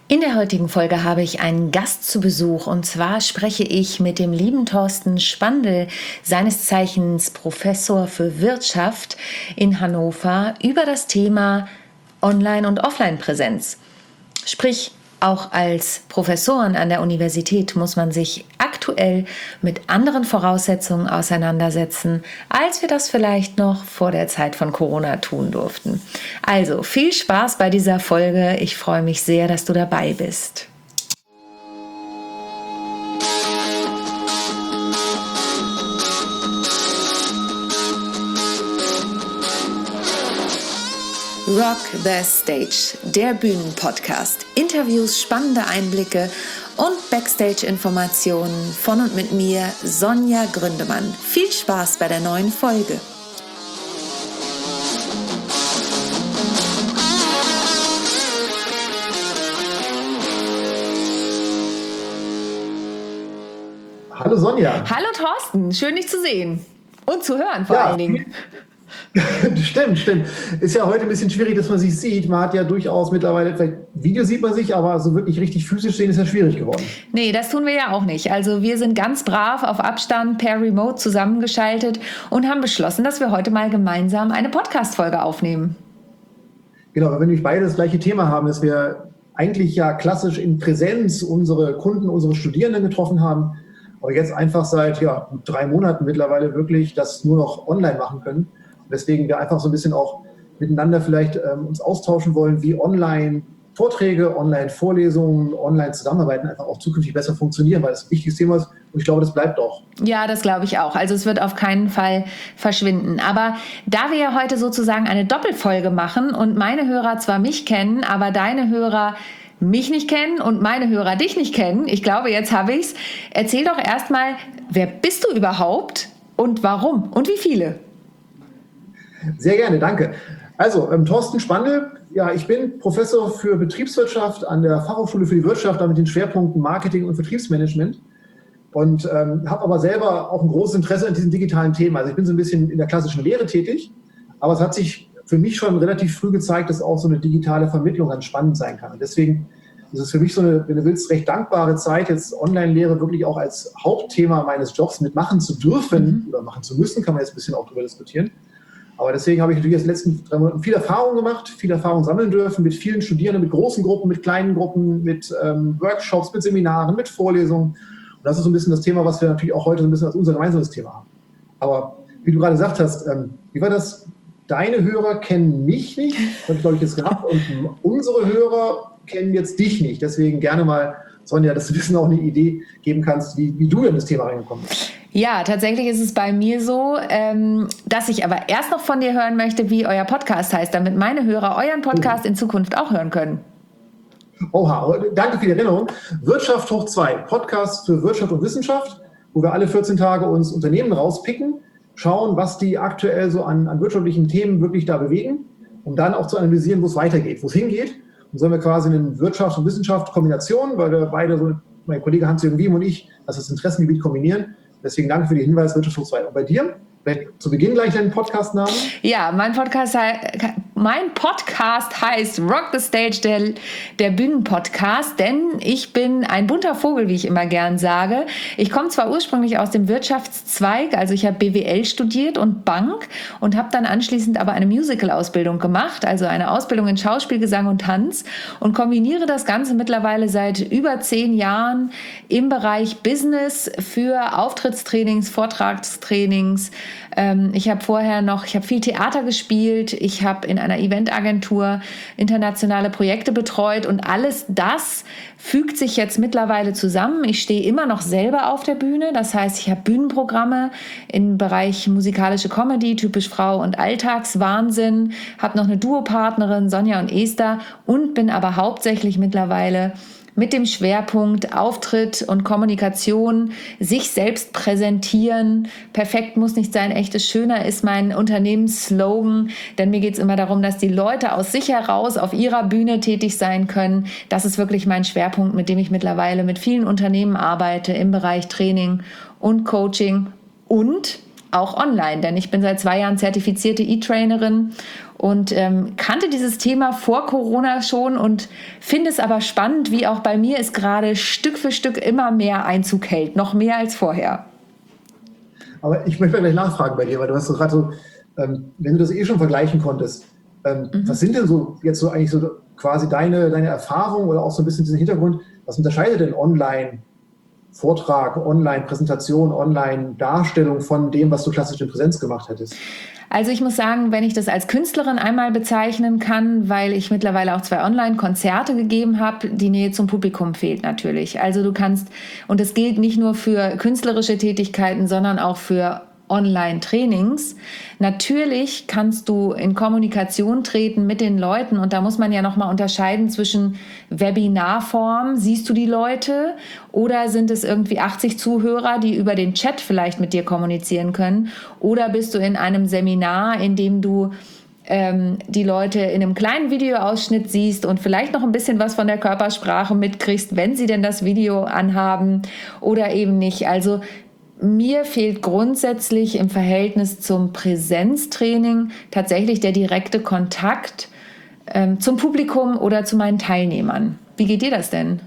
In der heutigen Folge habe ich einen Gast zu Besuch und zwar spreche ich mit dem lieben Thorsten Spandl, seines Zeichens Professor für Wirtschaft in Hannover, über das Thema Online- und Offline-Präsenz. Sprich, auch als Professoren an der Universität muss man sich aktuell mit anderen Voraussetzungen auseinandersetzen, als wir das vielleicht noch vor der Zeit von Corona tun durften. Also viel Spaß bei dieser Folge. Ich freue mich sehr, dass du dabei bist. Rock the Stage, der Bühnenpodcast. Interviews, spannende Einblicke und Backstage-Informationen von und mit mir, Sonja Gründemann. Viel Spaß bei der neuen Folge. Hallo Sonja. Hallo Thorsten, schön dich zu sehen und zu hören vor allen Dingen. Stimmt. Ist ja heute ein bisschen schwierig, dass man sich sieht. Man hat ja durchaus mittlerweile, vielleicht Video sieht man sich, aber so wirklich richtig physisch sehen ist ja schwierig geworden. Nee, das tun wir ja auch nicht. Also wir sind ganz brav auf Abstand per Remote zusammengeschaltet und haben beschlossen, dass wir heute mal gemeinsam eine Podcast-Folge aufnehmen. Genau, weil wir nämlich beide das gleiche Thema haben, dass wir eigentlich ja klassisch in Präsenz unsere Kunden, unsere Studierenden getroffen haben, aber jetzt einfach seit 3 Monaten mittlerweile wirklich das nur noch online machen können. Weswegen wir einfach so ein bisschen auch miteinander vielleicht uns austauschen wollen, wie Online-Vorträge, Online-Vorlesungen, Online-Zusammenarbeiten einfach auch zukünftig besser funktionieren, weil das ein wichtiges Thema ist und ich glaube, das bleibt auch. Ja, das glaube ich auch. Also es wird auf keinen Fall verschwinden. Aber da wir ja heute sozusagen eine Doppelfolge machen und meine Hörer zwar mich kennen, aber deine Hörer mich nicht kennen und meine Hörer dich nicht kennen, ich glaube, jetzt habe ich's. Erzähl doch erstmal, wer bist du überhaupt und warum und wie viele? Sehr gerne, danke. Also, Thorsten Spandl, ich bin Professor für Betriebswirtschaft an der Fachhochschule für die Wirtschaft, mit den Schwerpunkten Marketing und Vertriebsmanagement und habe aber selber auch ein großes Interesse an diesen digitalen Themen. Also ich bin so ein bisschen in der klassischen Lehre tätig, aber es hat sich für mich schon relativ früh gezeigt, dass auch so eine digitale Vermittlung ganz spannend sein kann. Und deswegen ist es für mich so eine, wenn du willst, recht dankbare Zeit, jetzt Online-Lehre wirklich auch als Hauptthema meines Jobs mitmachen zu dürfen oder machen zu müssen, kann man jetzt ein bisschen auch darüber diskutieren. Aber deswegen habe ich natürlich in den letzten 3 Monaten viel Erfahrung gemacht, viel Erfahrung sammeln dürfen mit vielen Studierenden, mit großen Gruppen, mit kleinen Gruppen, mit Workshops, mit Seminaren, mit Vorlesungen. Und das ist so ein bisschen das Thema, was wir natürlich auch heute so ein bisschen als unser gemeinsames Thema haben. Aber wie du gerade gesagt hast, wie war das? Deine Hörer kennen mich nicht, das habe ich, glaube ich, jetzt gehabt, und unsere Hörer kennen jetzt dich nicht. Deswegen gerne mal, Sonja, dass du ein bisschen auch eine Idee geben kannst, wie du in das Thema reingekommen bist. Ja, tatsächlich ist es bei mir so, dass ich aber erst noch von dir hören möchte, wie euer Podcast heißt, damit meine Hörer euren Podcast in Zukunft auch hören können. Oha, danke für die Erinnerung. Wirtschaft hoch 2, Podcast für Wirtschaft und Wissenschaft, wo wir alle 14 Tage uns Unternehmen rauspicken, schauen, was die aktuell so an wirtschaftlichen Themen wirklich da bewegen, um dann auch zu analysieren, wo es weitergeht, wo es hingeht. Und so haben wir quasi eine Wirtschaft- und Wissenschaft-Kombination, weil wir beide, so mein Kollege Hans-Jürgen Wiem und ich, das Interessengebiet kombinieren. Deswegen danke für den Hinweis, Wirtschaft hoch 2. Und bei dir? Vielleicht zu Beginn gleich deinen Podcast-Namen? Ja, mein Podcast heißt Rock the Stage, der Bühnenpodcast, denn ich bin ein bunter Vogel, wie ich immer gern sage. Ich komme zwar ursprünglich aus dem Wirtschaftszweig, also ich habe BWL studiert und Bank und habe dann anschließend aber eine Musical-Ausbildung gemacht, also eine Ausbildung in Schauspiel, Gesang und Tanz und kombiniere das Ganze mittlerweile seit über 10 Jahren im Bereich Business für Auftrittstrainings, Vortragstrainings. Ich habe viel Theater gespielt, ich habe in einer Eventagentur internationale Projekte betreut und alles das fügt sich jetzt mittlerweile zusammen. Ich stehe immer noch selber auf der Bühne, das heißt, ich habe Bühnenprogramme im Bereich musikalische Comedy, typisch Frau und Alltagswahnsinn, habe noch eine Duopartnerin, Sonja und Esther, und bin aber hauptsächlich mittlerweile mit dem Schwerpunkt Auftritt und Kommunikation, sich selbst präsentieren. Perfekt muss nicht sein, echtes Schöner ist mein Unternehmensslogan, denn mir geht es immer darum, dass die Leute aus sich heraus auf ihrer Bühne tätig sein können. Das ist wirklich mein Schwerpunkt, mit dem ich mittlerweile mit vielen Unternehmen arbeite im Bereich Training und Coaching und auch online, denn ich bin seit 2 Jahren zertifizierte E-Trainerin und kannte dieses Thema vor Corona schon und finde es aber spannend, wie auch bei mir es gerade Stück für Stück immer mehr Einzug hält, noch mehr als vorher. Aber ich möchte gleich nachfragen bei dir, weil du hast gerade so, wenn du das schon vergleichen konntest, was sind denn so jetzt so eigentlich so quasi deine Erfahrung oder auch so ein bisschen diesen Hintergrund, was unterscheidet denn Online-Vortrag, Online-Präsentation, Online-Darstellung von dem, was du klassisch in Präsenz gemacht hättest? Also ich muss sagen, wenn ich das als Künstlerin einmal bezeichnen kann, weil ich mittlerweile auch 2 Online-Konzerte gegeben habe, die Nähe zum Publikum fehlt natürlich. Also du kannst, und das gilt nicht nur für künstlerische Tätigkeiten, sondern auch für Online-Trainings. Natürlich kannst du in Kommunikation treten mit den Leuten und da muss man ja nochmal unterscheiden zwischen Webinarform, siehst du die Leute oder sind es irgendwie 80 Zuhörer, die über den Chat vielleicht mit dir kommunizieren können oder bist du in einem Seminar, in dem du die Leute in einem kleinen Videoausschnitt siehst und vielleicht noch ein bisschen was von der Körpersprache mitkriegst, wenn sie denn das Video anhaben oder eben nicht. Also mir fehlt grundsätzlich im Verhältnis zum Präsenztraining tatsächlich der direkte Kontakt zum Publikum oder zu meinen Teilnehmern. Wie geht dir das denn?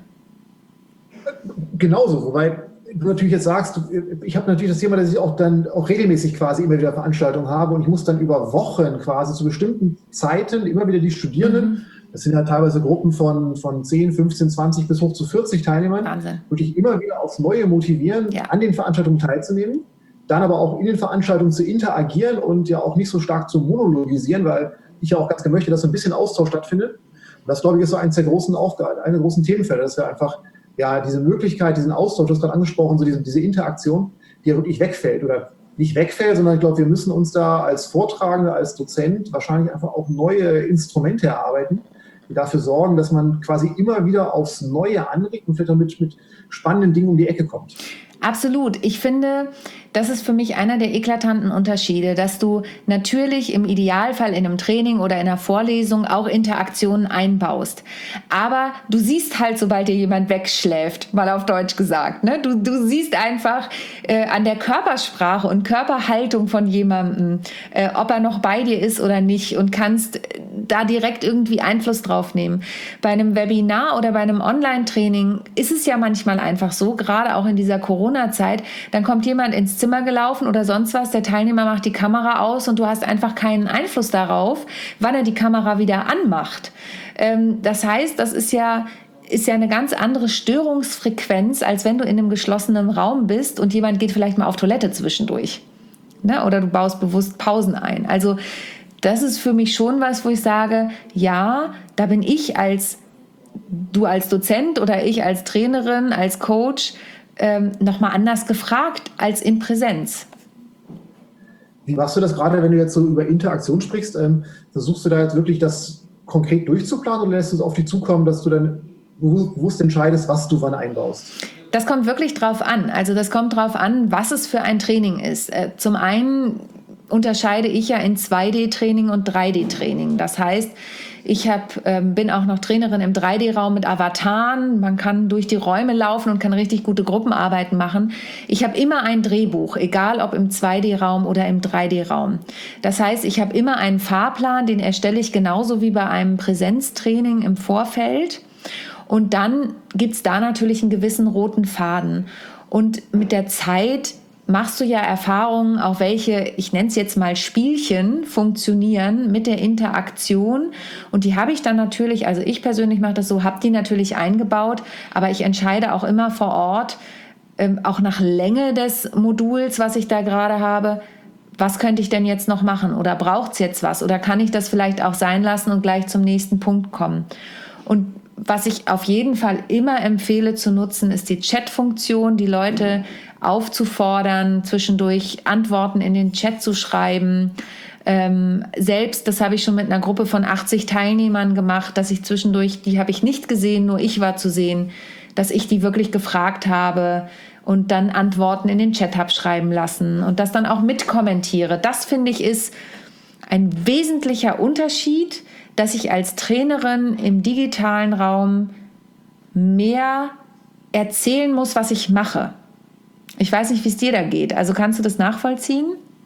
Genauso, wobei du natürlich jetzt sagst, ich habe natürlich das Thema, dass ich auch regelmäßig quasi immer wieder Veranstaltungen habe und ich muss dann über Wochen quasi zu bestimmten Zeiten immer wieder die Studierenden, das sind ja teilweise Gruppen von 10, 15, 20 bis hoch zu 40 Teilnehmern, Wahnsinn. wirklich immer wieder aufs Neue motivieren, an den Veranstaltungen teilzunehmen, dann aber auch in den Veranstaltungen zu interagieren und ja auch nicht so stark zu monologisieren, weil ich ja auch ganz gerne möchte, dass so ein bisschen Austausch stattfindet. Und das, glaube ich, ist so eines der großen Aufgaben, eine der großen Themenfelder, dass wir einfach diese Möglichkeit, diesen Austausch, du hast gerade angesprochen, so diese Interaktion, die ja wirklich wegfällt oder nicht wegfällt, sondern ich glaube, wir müssen uns da als Vortragender, als Dozent wahrscheinlich einfach auch neue Instrumente erarbeiten, die dafür sorgen, dass man quasi immer wieder aufs Neue anregt und vielleicht auch mit spannenden Dingen um die Ecke kommt. Absolut. Ich finde, das ist für mich einer der eklatanten Unterschiede, dass du natürlich im Idealfall in einem Training oder in einer Vorlesung auch Interaktionen einbaust. Aber du siehst halt, sobald dir jemand wegschläft, mal auf Deutsch gesagt, ne? Du siehst einfach an der Körpersprache und Körperhaltung von jemandem, ob er noch bei dir ist oder nicht und kannst da direkt irgendwie Einfluss drauf nehmen. Bei einem Webinar oder bei einem Online-Training ist es ja manchmal einfach so, gerade auch in dieser Corona-Zeit, dann kommt jemand ins Zimmer gelaufen oder sonst was, der Teilnehmer macht die Kamera aus und du hast einfach keinen Einfluss darauf, wann er die Kamera wieder anmacht. Das heißt, das ist ja eine ganz andere Störungsfrequenz, als wenn du in einem geschlossenen Raum bist und jemand geht vielleicht mal auf Toilette zwischendurch. Ne? Oder du baust bewusst Pausen ein. Also das ist für mich schon was, wo ich sage, ja, da bin ich du als Dozent oder ich als Trainerin, als Coach nochmal anders gefragt als in Präsenz. Wie machst du das gerade, wenn du jetzt so über Interaktion sprichst? Versuchst du da jetzt wirklich das konkret durchzuplanen oder lässt du es auf dich zukommen, dass du dann bewusst entscheidest, was du wann einbaust? Das kommt wirklich drauf an. Also das kommt drauf an, was es für ein Training ist. Zum einen unterscheide ich ja in 2D-Training und 3D-Training. Das heißt, ich bin auch noch Trainerin im 3D-Raum mit Avataren. Man kann durch die Räume laufen und kann richtig gute Gruppenarbeiten machen. Ich habe immer ein Drehbuch, egal ob im 2D-Raum oder im 3D-Raum. Das heißt, ich habe immer einen Fahrplan, den erstelle ich genauso wie bei einem Präsenztraining im Vorfeld. Und dann gibt es da natürlich einen gewissen roten Faden. Und mit der Zeit machst du ja Erfahrungen, auch welche, ich nenne es jetzt mal Spielchen, funktionieren mit der Interaktion. Und die habe ich dann natürlich, also ich persönlich mache das so, habe die natürlich eingebaut, aber ich entscheide auch immer vor Ort, auch nach Länge des Moduls, was ich da gerade habe, was könnte ich denn jetzt noch machen oder braucht es jetzt was oder kann ich das vielleicht auch sein lassen und gleich zum nächsten Punkt kommen. Und was ich auf jeden Fall immer empfehle zu nutzen, ist die Chat-Funktion, die Leute aufzufordern, zwischendurch Antworten in den Chat zu schreiben. Selbst, das habe ich schon mit einer Gruppe von 80 Teilnehmern gemacht, dass ich zwischendurch, die habe ich nicht gesehen, nur ich war zu sehen, dass ich die wirklich gefragt habe und dann Antworten in den Chat habe schreiben lassen und das dann auch mitkommentiere. Das, finde ich, ist ein wesentlicher Unterschied, dass ich als Trainerin im digitalen Raum mehr erzählen muss, was ich mache. Ich weiß nicht, wie es dir da geht. Also kannst du das nachvollziehen?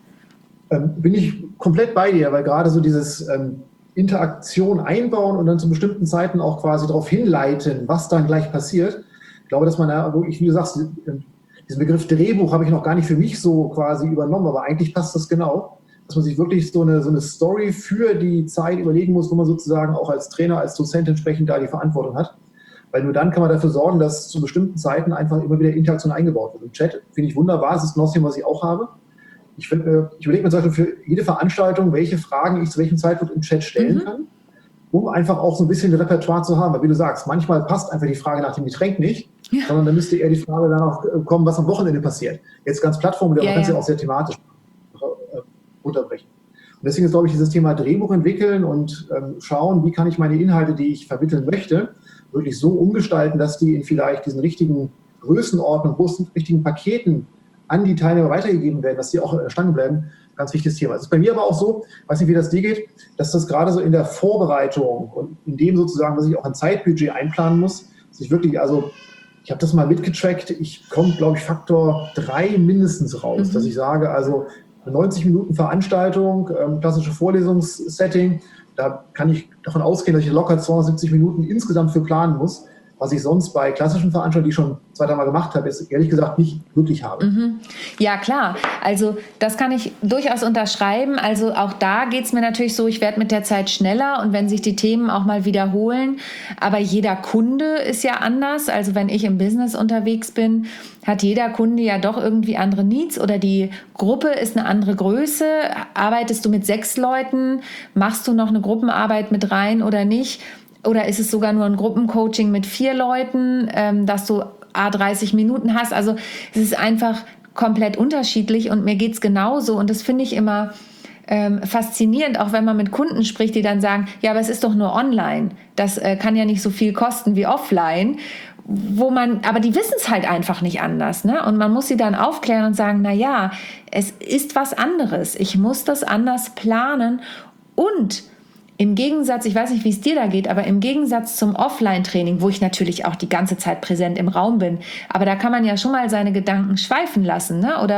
Bin ich komplett bei dir, weil gerade so dieses Interaktion einbauen und dann zu bestimmten Zeiten auch quasi darauf hinleiten, was dann gleich passiert. Ich glaube, dass man da wirklich, wie du sagst, diesen Begriff Drehbuch habe ich noch gar nicht für mich so quasi übernommen, aber eigentlich passt das genau, dass man sich wirklich so eine Story für die Zeit überlegen muss, wo man sozusagen auch als Trainer, als Dozent entsprechend da die Verantwortung hat. Weil nur dann kann man dafür sorgen, dass zu bestimmten Zeiten einfach immer wieder Interaktion eingebaut wird. Im Chat finde ich wunderbar, das ist ein Thema, was ich auch habe. Ich überlege mir zum Beispiel für jede Veranstaltung, welche Fragen ich zu welchem Zeitpunkt im Chat stellen kann, um einfach auch so ein bisschen Repertoire zu haben. Weil wie du sagst, manchmal passt einfach die Frage nach dem Getränk nicht, sondern dann müsste eher die Frage danach kommen, was am Wochenende passiert. Jetzt ganz plattformär, man kann es ja auch sehr thematisch runterbrechen. Und deswegen ist, glaube ich, dieses Thema Drehbuch entwickeln und schauen, wie kann ich meine Inhalte, die ich vermitteln möchte, wirklich so umgestalten, dass die in vielleicht diesen richtigen Größenordnung, richtigen Paketen an die Teilnehmer weitergegeben werden, dass die auch Stangen bleiben. Ganz wichtiges Thema. Es ist bei mir aber auch so, weiß nicht, wie das dir geht, dass das gerade so in der Vorbereitung und in dem sozusagen, was ich auch an Zeitbudget einplanen muss, dass ich wirklich, also ich habe das mal mitgetrackt, ich komme, glaube ich, Faktor 3 mindestens raus, dass ich sage, also eine 90 Minuten Veranstaltung, klassische Vorlesungssetting, da kann ich davon ausgehen, dass ich locker 270 Minuten insgesamt für planen muss, was ich sonst bei klassischen Veranstaltungen, die ich schon 2-3 Mal gemacht habe, jetzt ehrlich gesagt nicht wirklich habe. Ja, klar. Also das kann ich durchaus unterschreiben. Also auch da geht es mir natürlich so, ich werde mit der Zeit schneller und wenn sich die Themen auch mal wiederholen. Aber jeder Kunde ist ja anders. Also wenn ich im Business unterwegs bin, hat jeder Kunde ja doch irgendwie andere Needs oder die Gruppe ist eine andere Größe. Arbeitest du mit 6 Leuten? Machst du noch eine Gruppenarbeit mit rein oder nicht? Oder ist es sogar nur ein Gruppencoaching mit 4 Leuten, dass du 30 Minuten hast? Also es ist einfach komplett unterschiedlich und mir geht's genauso. Und das finde ich immer faszinierend, auch wenn man mit Kunden spricht, die dann sagen, ja, aber es ist doch nur online. Das kann ja nicht so viel kosten wie offline. Aber die wissen es halt einfach nicht anders, ne? Und man muss sie dann aufklären und sagen, na ja, es ist was anderes. Ich muss das anders planen und im Gegensatz, ich weiß nicht, wie es dir da geht, aber im Gegensatz zum Offline-Training, wo ich natürlich auch die ganze Zeit präsent im Raum bin, aber da kann man ja schon mal seine Gedanken schweifen lassen, ne? Oder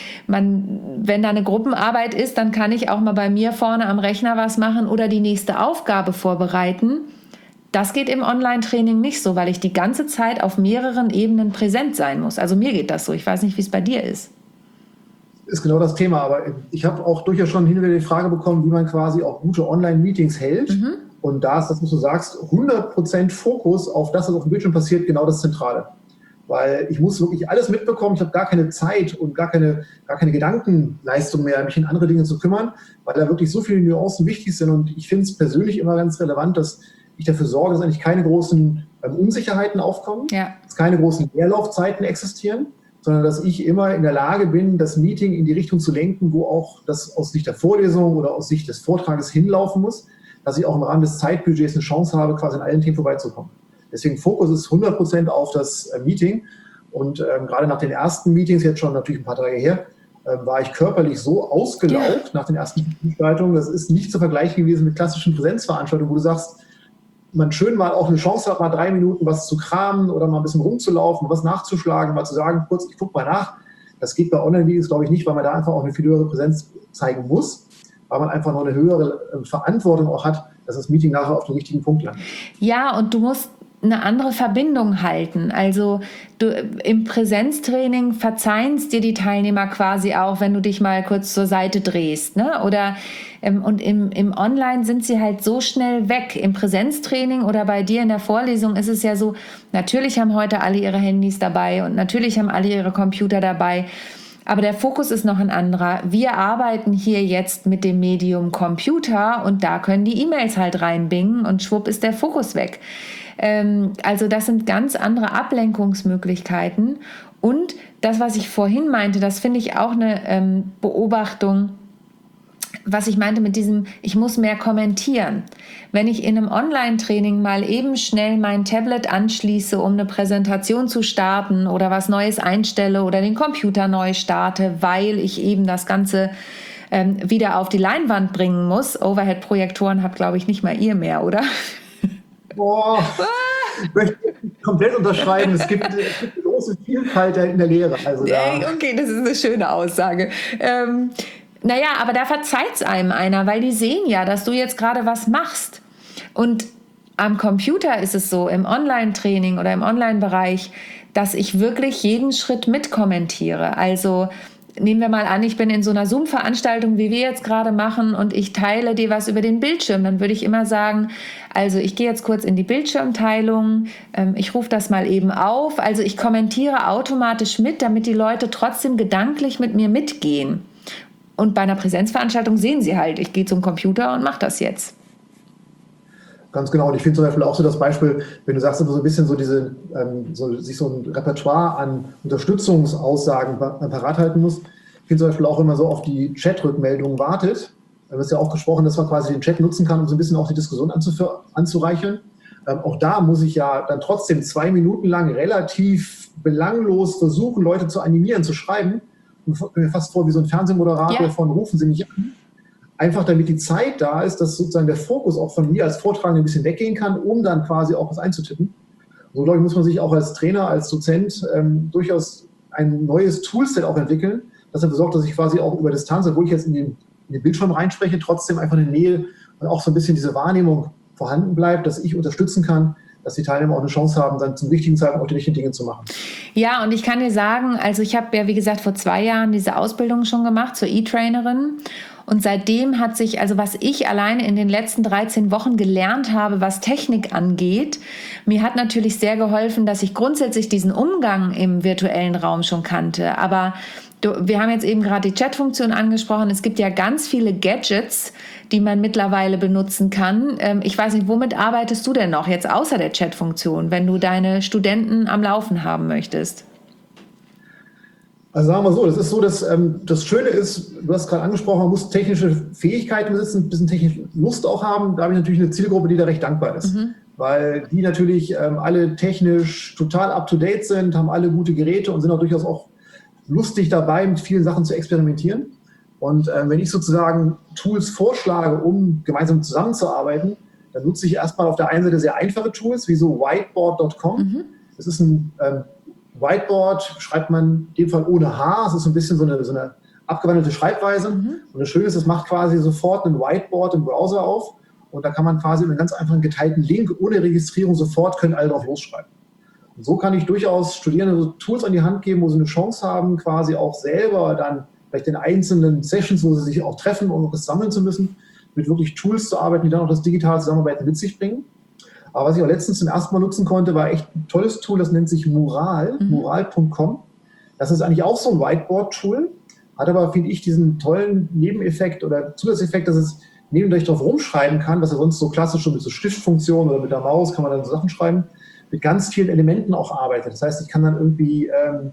wenn da eine Gruppenarbeit ist, dann kann ich auch mal bei mir vorne am Rechner was machen oder die nächste Aufgabe vorbereiten. Das geht im Online-Training nicht so, weil ich die ganze Zeit auf mehreren Ebenen präsent sein muss. Also mir geht das so. Ich weiß nicht, wie es bei dir ist. Ist genau das Thema, aber ich habe auch durchaus schon hin und wieder die Frage bekommen, wie man quasi auch gute Online-Meetings hält. Und da ist das, was du sagst, 100% Fokus auf das, was auf dem Bildschirm passiert, genau das Zentrale. Weil ich muss wirklich alles mitbekommen, ich habe gar keine Zeit und gar keine Gedankenleistung mehr, mich in andere Dinge zu kümmern, weil da wirklich so viele Nuancen wichtig sind. Und ich finde es persönlich immer ganz relevant, dass ich dafür sorge, dass eigentlich keine großen Unsicherheiten aufkommen, dass keine großen Leerlaufzeiten existieren, sondern dass ich immer in der Lage bin, das Meeting in die Richtung zu lenken, wo auch das aus Sicht der Vorlesung oder aus Sicht des Vortrages hinlaufen muss, dass ich auch im Rahmen des Zeitbudgets eine Chance habe, quasi an allen Themen vorbeizukommen. Deswegen Fokus ist 100% auf das Meeting und gerade nach den ersten Meetings, jetzt schon natürlich ein paar Tage her, war ich körperlich so ausgelaugt nach den ersten Veranstaltungen, das ist nicht zu vergleichen gewesen mit klassischen Präsenzveranstaltungen, wo du sagst, man schön mal auch eine Chance hat, mal 3 Minuten was zu kramen oder mal ein bisschen rumzulaufen, was nachzuschlagen, mal zu sagen, kurz, ich gucke mal nach. Das geht bei Online-Videos, glaube ich, nicht, weil man da einfach auch eine viel höhere Präsenz zeigen muss, weil man einfach noch eine höhere Verantwortung auch hat, dass das Meeting nachher auf den richtigen Punkt landet. Ja, und du musst eine andere Verbindung halten. Also im Präsenztraining verzeihen es dir die Teilnehmer quasi auch, wenn du dich mal kurz zur Seite drehst, ne? Oder und im Online sind sie halt so schnell weg. Im Präsenztraining oder bei dir in der Vorlesung ist es ja so, natürlich haben heute alle ihre Handys dabei und natürlich haben alle ihre Computer dabei. Aber der Fokus ist noch ein anderer. Wir arbeiten hier jetzt mit dem Medium Computer und da können die E-Mails halt reinbingen und schwupp ist der Fokus weg. Also das sind ganz andere Ablenkungsmöglichkeiten. Und das, was ich vorhin meinte, das finde ich auch eine Beobachtung, was ich meinte mit diesem, ich muss mehr kommentieren. Wenn ich in einem Online-Training mal eben schnell mein Tablet anschließe, um eine Präsentation zu starten oder was Neues einstelle oder den Computer neu starte, weil ich eben das Ganze wieder auf die Leinwand bringen muss. Overhead-Projektoren habt, glaube ich, nicht mal ihr mehr, oder? Boah, ich möchte komplett unterschreiben. Es gibt eine große Vielfalt in der Lehre. Also okay, das ist eine schöne Aussage. Naja, aber da verzeiht es einem einer, weil die sehen ja, dass du jetzt gerade was machst. Und am Computer ist es so, im Online-Training oder im Online-Bereich, dass ich wirklich jeden Schritt mitkommentiere. Also nehmen wir mal an, ich bin in so einer Zoom-Veranstaltung, wie wir jetzt gerade machen, und ich teile dir was über den Bildschirm. Dann würde ich immer sagen, also ich gehe jetzt kurz in die Bildschirmteilung, ich rufe das mal eben auf. Also ich kommentiere automatisch mit, damit die Leute trotzdem gedanklich mit mir mitgehen. Und bei einer Präsenzveranstaltung sehen sie halt, ich gehe zum Computer und mache das jetzt. Ganz genau. Und ich finde zum Beispiel auch so das Beispiel, wenn du sagst, so ein bisschen so diese, sich so ein Repertoire an Unterstützungsaussagen parat halten muss. Ich finde zum Beispiel auch, wenn man so auf die Chat-Rückmeldungen wartet, wir haben es ja auch gesprochen, dass man quasi den Chat nutzen kann, um so ein bisschen auch die Diskussion anzureichern. Auch da muss ich ja dann trotzdem 2 Minuten lang relativ belanglos versuchen, Leute zu animieren, zu schreiben. Und mir fast vor wie so ein Fernsehmoderator von rufen Sie mich an. Einfach damit die Zeit da ist, dass sozusagen der Fokus auch von mir als Vortragender ein bisschen weggehen kann, um dann quasi auch was einzutippen. So, glaube ich, muss man sich auch als Trainer, als Dozent durchaus ein neues Toolset auch entwickeln, das dafür sorgt, dass ich quasi auch über Distanz, obwohl ich jetzt in den Bildschirm reinspreche, trotzdem einfach eine Nähe und auch so ein bisschen diese Wahrnehmung vorhanden bleibt, dass ich unterstützen kann, dass die Teilnehmer auch eine Chance haben, dann zum richtigen Zeitpunkt auch die richtigen Dinge zu machen. Ja, und ich kann dir sagen, also ich habe ja, wie gesagt, vor 2 Jahren diese Ausbildung schon gemacht zur E-Trainerin. Und seitdem hat sich, also was ich alleine in den letzten 13 Wochen gelernt habe, was Technik angeht, mir hat natürlich sehr geholfen, dass ich grundsätzlich diesen Umgang im virtuellen Raum schon kannte. Aber wir haben jetzt eben gerade die Chat-Funktion angesprochen. Es gibt ja ganz viele Gadgets, die man mittlerweile benutzen kann. Ich weiß nicht, womit arbeitest du denn noch jetzt außer der Chat-Funktion, wenn du deine Studenten am Laufen haben möchtest? Also sagen wir so, das ist so, dass das Schöne ist, du hast gerade angesprochen, man muss technische Fähigkeiten besitzen, ein bisschen technische Lust auch haben. Da habe ich natürlich eine Zielgruppe, die da recht dankbar ist. Weil die natürlich alle technisch total up-to-date sind, haben alle gute Geräte und sind auch durchaus auch lustig dabei, mit vielen Sachen zu experimentieren. Und wenn ich sozusagen Tools vorschlage, um gemeinsam zusammenzuarbeiten, dann nutze ich erstmal auf der einen Seite sehr einfache Tools, wie so whiteboard.com. Das ist ein Whiteboard, schreibt man in dem Fall ohne H. Es ist so ein bisschen so eine abgewandelte Schreibweise. Und das Schöne ist, es macht quasi sofort ein Whiteboard im Browser auf. Und da kann man quasi mit einem ganz einfachen geteilten Link ohne Registrierung sofort, können alle drauf losschreiben. Und so kann ich durchaus Studierenden so Tools an die Hand geben, wo sie eine Chance haben, quasi auch selber dann vielleicht in einzelnen Sessions, wo sie sich auch treffen, um das sammeln zu müssen, mit wirklich Tools zu arbeiten, die dann auch das digitale Zusammenarbeiten mit sich bringen. Aber was ich auch letztens zum ersten Mal nutzen konnte, war echt ein tolles Tool, das nennt sich Mural, mural.com. Das ist eigentlich auch so ein Whiteboard-Tool, hat aber, finde ich, diesen tollen Nebeneffekt oder Zusatzeffekt, dass es nebendurch drauf rumschreiben kann, was ja sonst so klassisch schon mit so Stiftfunktion oder mit der Maus kann man dann so Sachen schreiben, mit ganz vielen Elementen auch arbeitet. Das heißt, ich kann dann irgendwie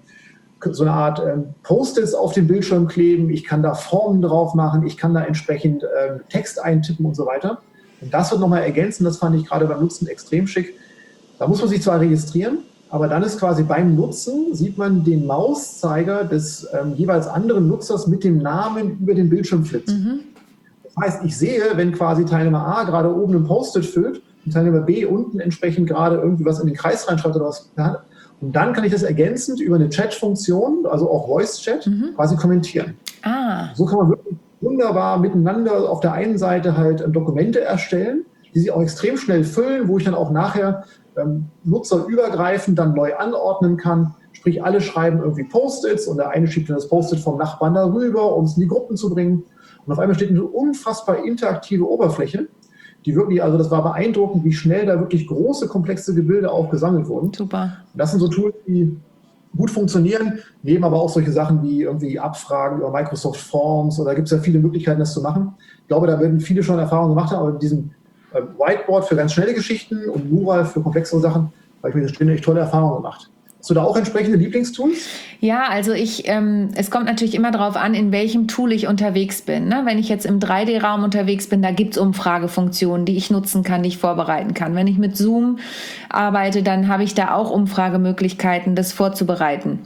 so eine Art Post-its auf den Bildschirm kleben, ich kann da Formen drauf machen, ich kann da entsprechend Text eintippen und so weiter. Und das wird nochmal ergänzen, das fand ich gerade beim Nutzen extrem schick. Da muss man sich zwar registrieren, aber dann ist quasi beim Nutzen, sieht man den Mauszeiger des jeweils anderen Nutzers mit dem Namen über den Bildschirm flitzen. Das heißt, ich sehe, wenn quasi Teilnehmer A gerade oben ein Post-it füllt und Teilnehmer B unten entsprechend gerade irgendwie was in den Kreis reinschreibt oder was. Und dann kann ich das ergänzend über eine Chat-Funktion, also auch Voice-Chat, quasi kommentieren. So kann man wirklich wunderbar miteinander auf der einen Seite halt Dokumente erstellen, die sich auch extrem schnell füllen, wo ich dann auch nachher nutzerübergreifend dann neu anordnen kann. Sprich, alle schreiben irgendwie Post-its und der eine schiebt dann das Post-it vom Nachbarn darüber, um es in die Gruppen zu bringen. Und auf einmal steht eine unfassbar interaktive Oberfläche, die wirklich, also das war beeindruckend, wie schnell da wirklich große, komplexe Gebilde auch gesammelt wurden. Super. Und das sind so Tools, die gut funktionieren, neben aber auch solche Sachen wie irgendwie Abfragen über Microsoft Forms, oder gibt es ja viele Möglichkeiten, das zu machen. Ich glaube, da werden viele schon Erfahrungen gemacht haben, aber mit diesem Whiteboard für ganz schnelle Geschichten und Mural für komplexere Sachen habe ich mit der Stunde echt tolle Erfahrungen gemacht. Hast du da auch entsprechende Lieblingstools? Ja, also es kommt natürlich immer darauf an, in welchem Tool ich unterwegs bin. Ne? Wenn ich jetzt im 3D-Raum unterwegs bin, da gibt's Umfragefunktionen, die ich nutzen kann, die ich vorbereiten kann. Wenn ich mit Zoom arbeite, dann habe ich da auch Umfragemöglichkeiten, das vorzubereiten.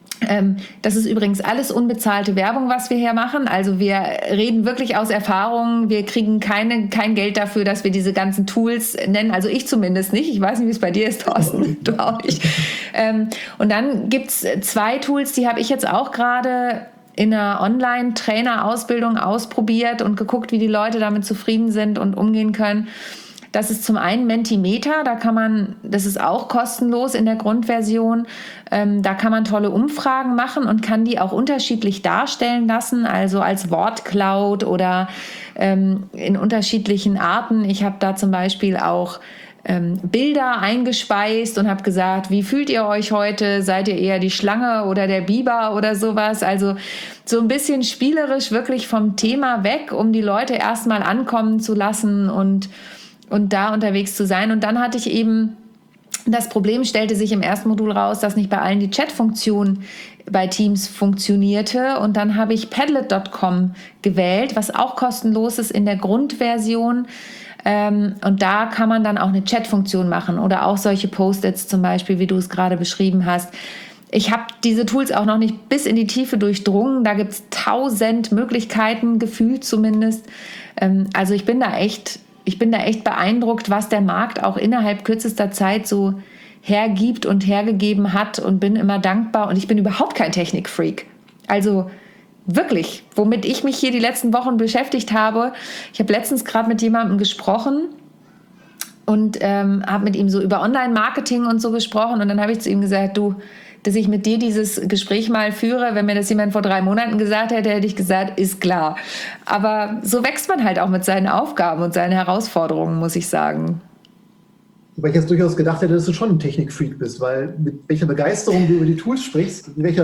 Das ist übrigens alles unbezahlte Werbung, was wir hier machen. Also wir reden wirklich aus Erfahrung. Wir kriegen kein Geld dafür, dass wir diese ganzen Tools nennen. Also ich zumindest nicht. Ich weiß nicht, wie es bei dir ist, Thorsten. Du auch nicht. Und dann gibt's 2 Tools, die habe ich jetzt auch gerade in einer Online-Trainer-Ausbildung ausprobiert und geguckt, wie die Leute damit zufrieden sind und umgehen können. Das ist zum einen Mentimeter, das ist auch kostenlos in der Grundversion. Da kann man tolle Umfragen machen und kann die auch unterschiedlich darstellen lassen, also als Wortcloud oder in unterschiedlichen Arten. Ich habe da zum Beispiel auch Bilder eingespeist und habe gesagt, wie fühlt ihr euch heute? Seid ihr eher die Schlange oder der Biber oder sowas? Also so ein bisschen spielerisch wirklich vom Thema weg, um die Leute erstmal ankommen zu lassen und da unterwegs zu sein. Und dann hatte ich eben, das Problem stellte sich im ersten Modul raus, dass nicht bei allen die Chat-Funktion bei Teams funktionierte. Und dann habe ich Padlet.com gewählt, was auch kostenlos ist in der Grundversion. Und da kann man dann auch eine Chat-Funktion machen oder auch solche Post-its zum Beispiel, wie du es gerade beschrieben hast. Ich habe diese Tools auch noch nicht bis in die Tiefe durchdrungen. Da gibt es 1000 Möglichkeiten, gefühlt zumindest. Also ich bin da echt beeindruckt, was der Markt auch innerhalb kürzester Zeit so hergibt und hergegeben hat und bin immer dankbar. Und ich bin überhaupt kein Technikfreak. Also wirklich, womit ich mich hier die letzten Wochen beschäftigt habe. Ich habe letztens gerade mit jemandem gesprochen und habe mit ihm so über Online-Marketing und so gesprochen. Und dann habe ich zu ihm gesagt, du, dass ich mit dir dieses Gespräch mal führe. Wenn mir das jemand vor 3 Monaten gesagt hätte, hätte ich gesagt, ist klar. Aber so wächst man halt auch mit seinen Aufgaben und seinen Herausforderungen, muss ich sagen. Wobei ich jetzt durchaus gedacht hätte, dass du schon ein Technikfreak bist, weil mit welcher Begeisterung du über die Tools sprichst, mit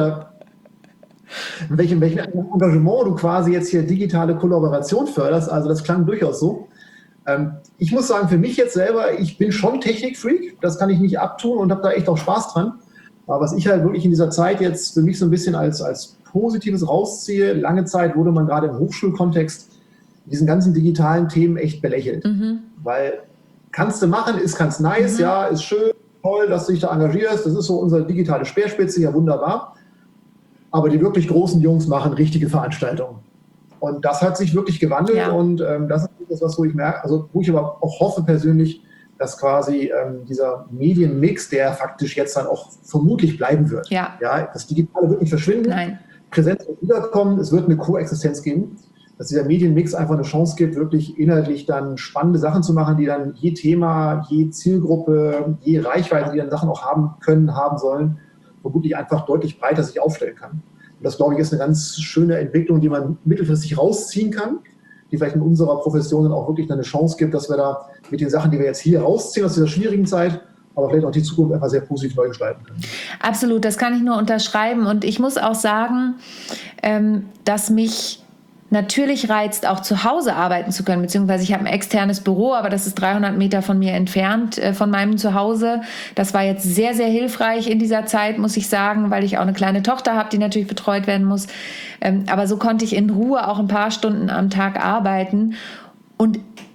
welchem Engagement du quasi jetzt hier digitale Kollaboration förderst, also das klang durchaus so. Ich muss sagen, für mich jetzt selber, ich bin schon Technikfreak, das kann ich nicht abtun und habe da echt auch Spaß dran. Aber was ich halt wirklich in dieser Zeit jetzt für mich so ein bisschen als Positives rausziehe, lange Zeit wurde man gerade im Hochschulkontext diesen ganzen digitalen Themen echt belächelt. Weil kannst du machen, ist ganz nice, ja, ist schön, toll, dass du dich da engagierst, das ist so unsere digitale Speerspitze, ja wunderbar. Aber die wirklich großen Jungs machen richtige Veranstaltungen. Und das hat sich wirklich gewandelt und das ist etwas, wo ich merke, also wo ich aber auch hoffe persönlich, dass quasi dieser Medienmix, der faktisch jetzt dann auch vermutlich bleiben wird. Ja, das Digitale wird nicht verschwinden, Nein. Präsenz wird wiederkommen, es wird eine Koexistenz geben, dass dieser Medienmix einfach eine Chance gibt, wirklich inhaltlich dann spannende Sachen zu machen, die dann je Thema, je Zielgruppe, je Reichweite, die dann Sachen auch haben können, haben sollen, vermutlich einfach deutlich breiter sich aufstellen kann. Und das, glaube ich, ist eine ganz schöne Entwicklung, die man mittelfristig rausziehen kann, die vielleicht in unserer Profession dann auch wirklich eine Chance gibt, dass wir da mit den Sachen, die wir jetzt hier rausziehen aus dieser schwierigen Zeit, aber vielleicht auch die Zukunft einfach sehr positiv neu gestalten können. Absolut, das kann ich nur unterschreiben. Und ich muss auch sagen, dass mich natürlich reizt, auch zu Hause arbeiten zu können, beziehungsweise ich habe ein externes Büro, aber das ist 300 Meter von mir entfernt, von meinem Zuhause. Das war jetzt sehr, sehr hilfreich in dieser Zeit, muss ich sagen, weil ich auch eine kleine Tochter habe, die natürlich betreut werden muss. Aber so konnte ich in Ruhe auch ein paar Stunden am Tag arbeiten. Und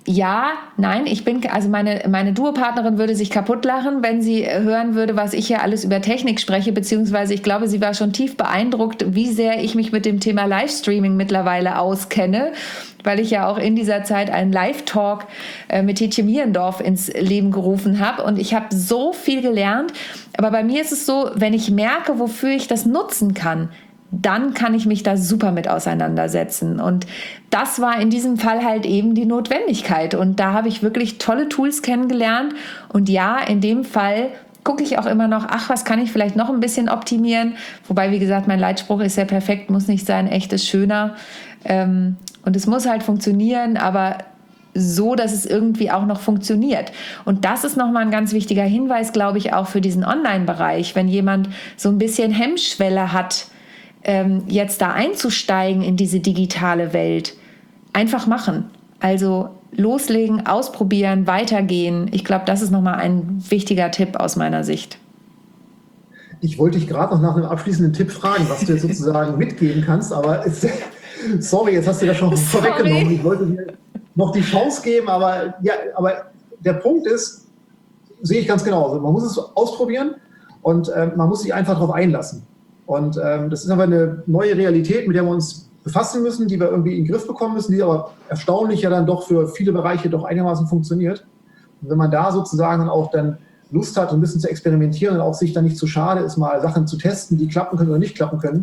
also meine Duopartnerin würde sich kaputt lachen, wenn sie hören würde, was ich hier alles über Technik spreche, beziehungsweise ich glaube, sie war schon tief beeindruckt, wie sehr ich mich mit dem Thema Livestreaming mittlerweile auskenne, weil ich ja auch in dieser Zeit einen Live-Talk mit Tietje Mierendorf ins Leben gerufen habe und ich habe so viel gelernt, aber bei mir ist es so, wenn ich merke, wofür ich das nutzen kann, dann kann ich mich da super mit auseinandersetzen. Und das war in diesem Fall halt eben die Notwendigkeit. Und da habe ich wirklich tolle Tools kennengelernt. Und ja, in dem Fall gucke ich auch immer noch, was kann ich vielleicht noch ein bisschen optimieren? Wobei, wie gesagt, mein Leitspruch ist ja perfekt, muss nicht sein, echt ist schöner. Und es muss halt funktionieren, aber so, dass es irgendwie auch noch funktioniert. Und das ist nochmal ein ganz wichtiger Hinweis, glaube ich, auch für diesen Online-Bereich. Wenn jemand so ein bisschen Hemmschwelle hat, jetzt da einzusteigen in diese digitale Welt, einfach machen. Also loslegen, ausprobieren, weitergehen. Ich glaube, das ist nochmal ein wichtiger Tipp aus meiner Sicht. Ich wollte dich gerade noch nach einem abschließenden Tipp fragen, was du jetzt sozusagen mitgeben kannst, aber sorry, jetzt hast du das schon vorweggenommen. Ich wollte dir noch die Chance geben, aber der Punkt ist, sehe ich ganz genauso. Man muss es ausprobieren und man muss sich einfach darauf einlassen. Und das ist aber eine neue Realität, mit der wir uns befassen müssen, die wir irgendwie in den Griff bekommen müssen, die aber erstaunlich ja dann doch für viele Bereiche doch einigermaßen funktioniert. Und wenn man da sozusagen auch dann Lust hat, ein bisschen zu experimentieren und auch sich dann nicht zu schade ist, mal Sachen zu testen, die klappen können oder nicht klappen können,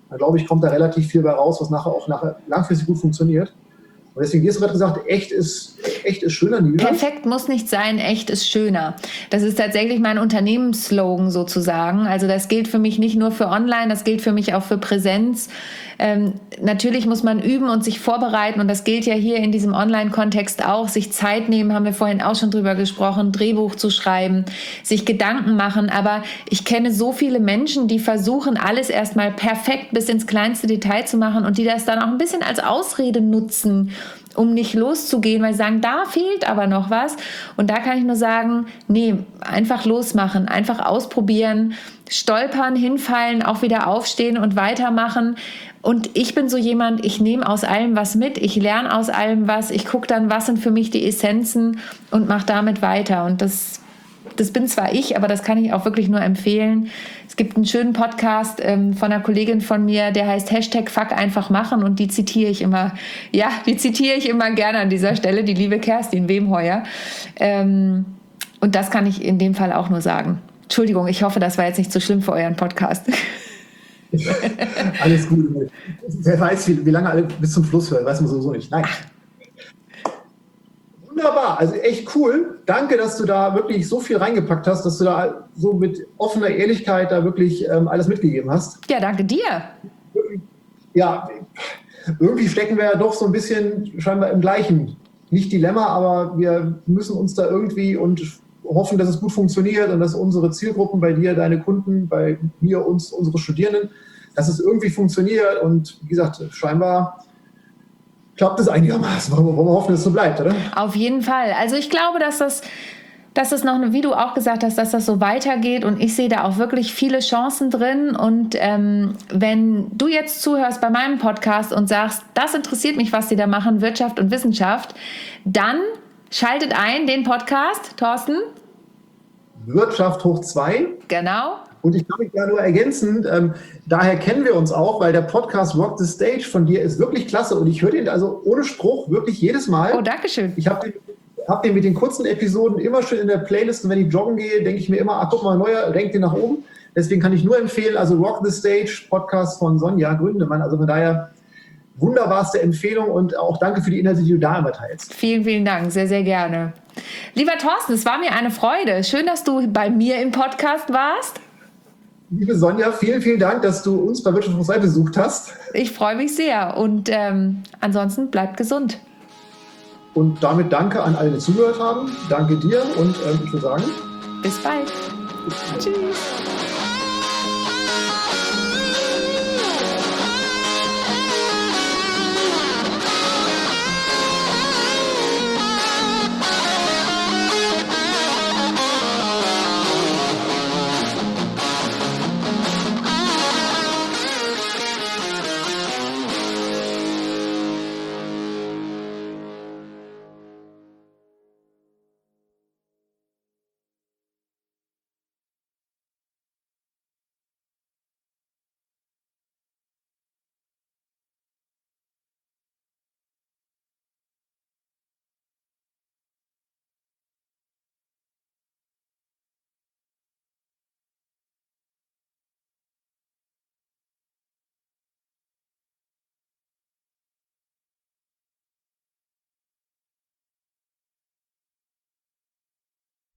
dann glaube ich, kommt da relativ viel bei raus, was nachher langfristig gut funktioniert. Und deswegen, hast du gerade gesagt, echt ist schöner. Perfekt muss nicht sein, echt ist schöner. Das ist tatsächlich mein Unternehmensslogan sozusagen. Also das gilt für mich nicht nur für Online, das gilt für mich auch für Präsenz. Natürlich muss man üben und sich vorbereiten und das gilt ja hier in diesem Online-Kontext auch. Sich Zeit nehmen, haben wir vorhin auch schon drüber gesprochen, Drehbuch zu schreiben, sich Gedanken machen. Aber ich kenne so viele Menschen, die versuchen, alles erstmal perfekt bis ins kleinste Detail zu machen und die das dann auch ein bisschen als Ausrede nutzen, um nicht loszugehen, weil sie sagen, da fehlt aber noch was. Und da kann ich nur sagen, nee, einfach losmachen, einfach ausprobieren, stolpern, hinfallen, auch wieder aufstehen und weitermachen. Und ich bin so jemand, ich nehme aus allem was mit, ich lerne aus allem was, ich gucke dann, was sind für mich die Essenzen und mache damit weiter. Und das bin zwar ich, aber das kann ich auch wirklich nur empfehlen. Es gibt einen schönen Podcast von einer Kollegin von mir, der heißt #Fuck einfach machen und die zitiere ich immer gerne an dieser Stelle, die liebe Kerstin Wemheuer. Und das kann ich in dem Fall auch nur sagen. Entschuldigung, ich hoffe, das war jetzt nicht so schlimm für euren Podcast. Alles gut. Wer weiß, wie lange alle bis zum Schluss hören, weiß man sowieso nicht. Nein. Wunderbar, also echt cool. Danke, dass du da wirklich so viel reingepackt hast, dass du da so mit offener Ehrlichkeit da wirklich alles mitgegeben hast. Ja, danke dir. Ja, irgendwie stecken wir ja doch so ein bisschen scheinbar im gleichen, nicht Dilemma, aber wir müssen uns da irgendwie und hoffen, dass es gut funktioniert und dass unsere Zielgruppen bei dir, deine Kunden, bei mir, uns, unsere Studierenden, dass es irgendwie funktioniert und wie gesagt, scheinbar klappt es einigermaßen. Wollen wir hoffen, dass es so bleibt, oder? Auf jeden Fall. Also ich glaube, dass das noch, wie du auch gesagt hast, dass das so weitergeht und ich sehe da auch wirklich viele Chancen drin und wenn du jetzt zuhörst bei meinem Podcast und sagst, das interessiert mich, was die da machen, Wirtschaft und Wissenschaft, dann schaltet ein den Podcast, Thorsten. Wirtschaft hoch 2. Genau. Und ich kann mich da nur ergänzen, daher kennen wir uns auch, weil der Podcast Rock the Stage von dir ist wirklich klasse und ich höre den also ohne Spruch wirklich jedes Mal. Oh, danke schön. Ich habe den mit den kurzen Episoden immer schön in der Playlist und wenn ich joggen gehe, denke ich mir immer, ach guck mal, neuer, rankt den nach oben. Deswegen kann ich nur empfehlen, also Rock the Stage, Podcast von Sonja Gründemann, also von daher wunderbarste Empfehlung und auch danke für die Inhalte, die du da immer teilst. Vielen, vielen Dank, sehr, sehr gerne. Lieber Thorsten, es war mir eine Freude. Schön, dass du bei mir im Podcast warst. Liebe Sonja, vielen, vielen Dank, dass du uns bei Wirtschaft hoch 2 besucht hast. Ich freue mich sehr und ansonsten bleibt gesund. Und damit danke an alle, die zugehört haben. Danke dir und ich würde sagen, bis bald. Tschüss.